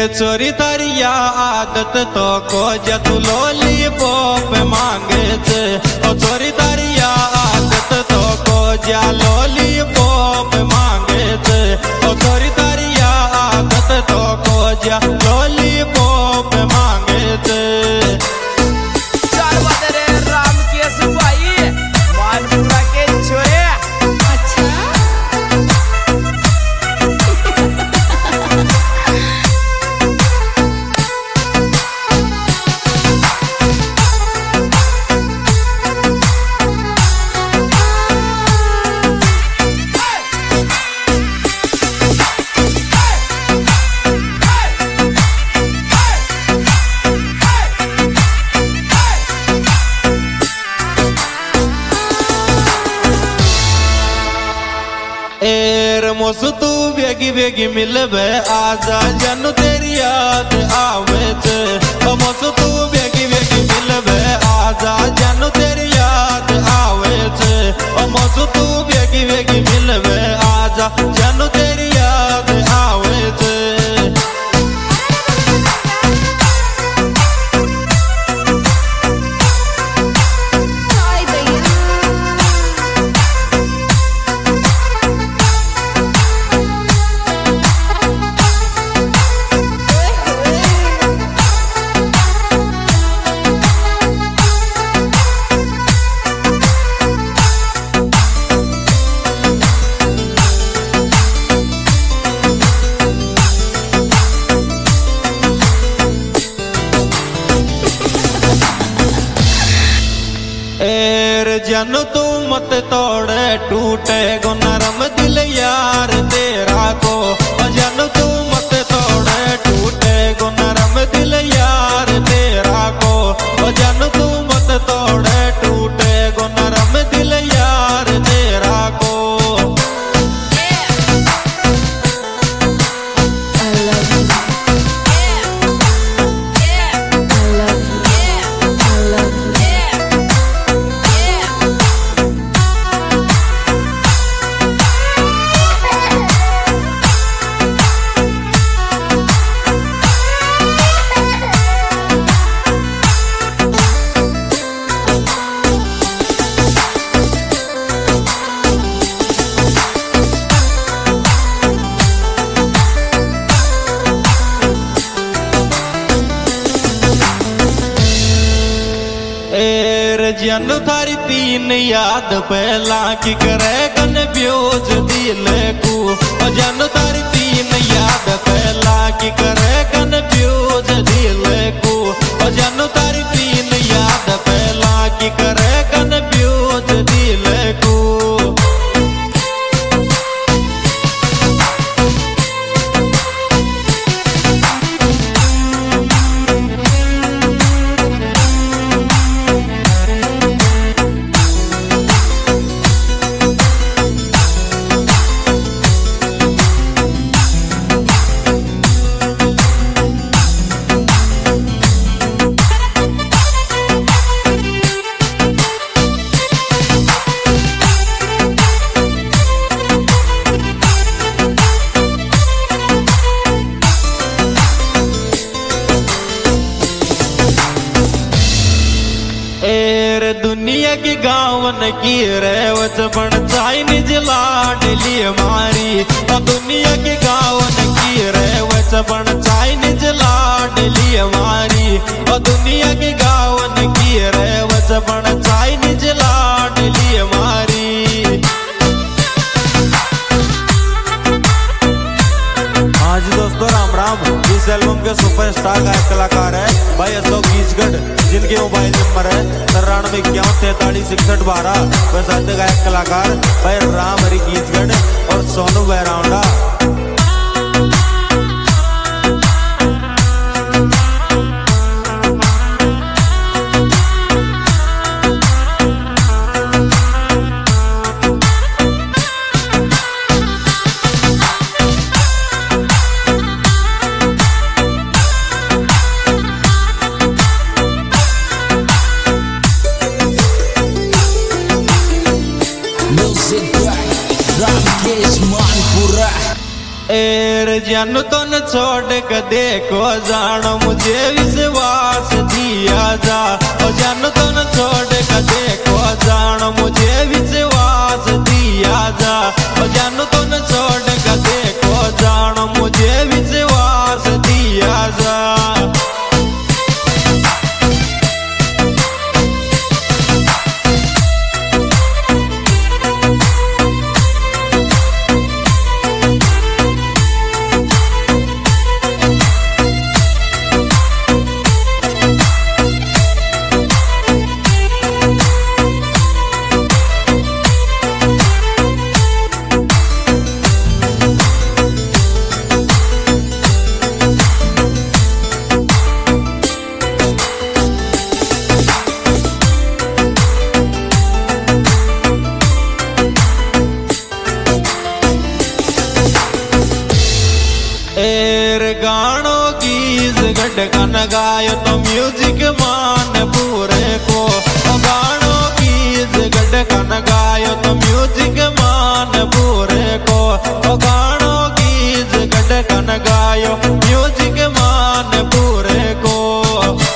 चोरी तारिया आदत तो को जतु लॉलीपॉप मांगे छे। ओ चोरी तारिया आदत तो को जा लॉलीपॉप मांगे छे। ओ चोरी तारिया आदत तो को जा लॉलीपॉप मांगे छे। चार बदरे राम के सिपाही मानपुरा के छोरे। अच्छा मोस तू बेगी बेगी मिलबे आजा जनु तेरी याद आवे छे। मोस तू बेगी बेगी मिलबे आजा जनु तेरी याद आवे छे। मोस तू बेगी बेगी मिलबे आजा जनु तेरी याद आवे छे। जनु तू मत तोड़े टूटे गो नरम दिल यार तेरा को। जनु तू मत तोड़े टूटे गो नरम दिल यार तेरा को। जनु तू मत तोड़े टूटे गो नरम दिल यार तेरा को। जनु थारी तीन याद पहला की करे कन्फ्यूज दिल को। जनु थारी तीन याद पहला की करे कन्फ्यूज दिल को। जनु थारी तीन याद पहला की करे कन्फ्यूज दिल को। दुनिया की गावन की रेवत बन चाइनीज लाडली मारी। दुनिया की गावन की रेवत बन चाइनीज लाडली मारी। दुनिया की गावन की रेवत बन चाइनीज लाडली मारी। हाँ जी दोस्तों राम राम। इस एल्बम के सुपरस्टार गायक कलाकार है भाई अशोक गीजगढ़, जिनके मोबाइल नंबर है 9351436112। वह साथ गायक कलाकार भाई राम हरि गीजगढ़ और Sonu बैराउंडा। Music by Rakesh Manpura. जन तो न छोड़ के देखो जानो मुझे विश्वास दिया जा। ओ जन तो न छोड़ के देखो जानो मुझे विश्वास दिया जा। ओ जन तो न छोड़ के देखो जानो मुझे विश्वास दिया जा। गानो गीत गटकन गायो तो म्यूजिक मान पूरे को। गानो गीत गटकन गायो तो म्यूजिक मान पूरे को। गानो गीत गटकन गायो